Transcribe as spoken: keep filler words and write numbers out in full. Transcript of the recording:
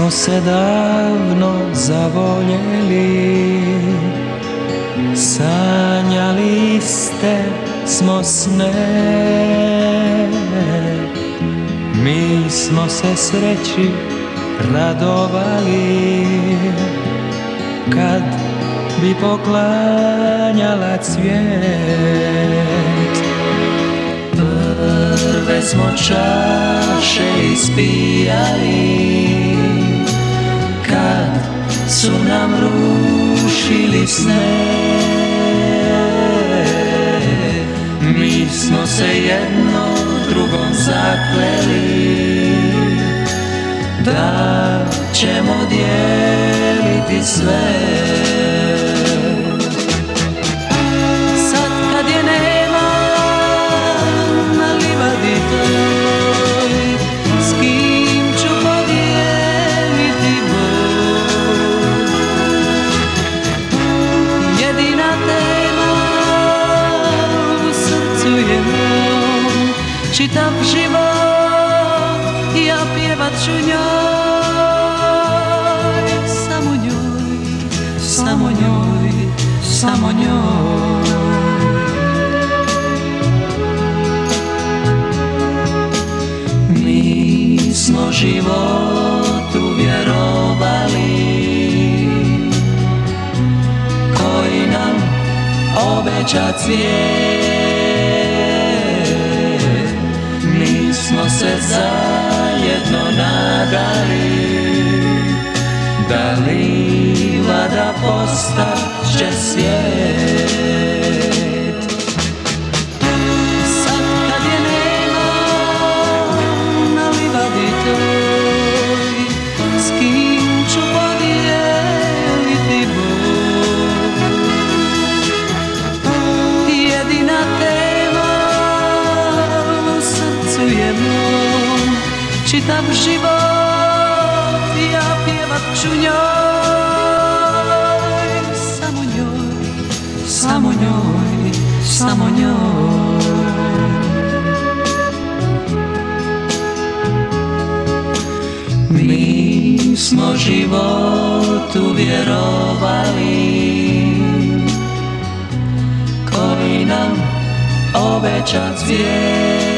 smo se davno zavoljeli, sanjali ste smo sne, mi smo se sreći radovali, kad bi poklanjala cvijet. Prve smo čaše ispijali, kad su nam rušili sne. Mi smo se jedno drugom zakleli, da ćemo dijeliti sve. Sad kad je nema na livadi toj, s kim ću podijeliti bol? Jedina tema u srcu je mom, čitav život ja pjevat ću njoj, samo njoj, samo njoj, samo njoj. Mi smo životu vjerovali, koji nam obeća cvijet. Mi smo se zajedno nadali, da livada postaće svijet. Sad kad je nema na livadi toj, s kim ću podijeliti bol? Jedina tema u srcu je mom, čitav život ja pjevat ću njoj, samo njoj, samo njoj, samo njoj. Mi smo životu vjerovali, koji nam obeća cvijet.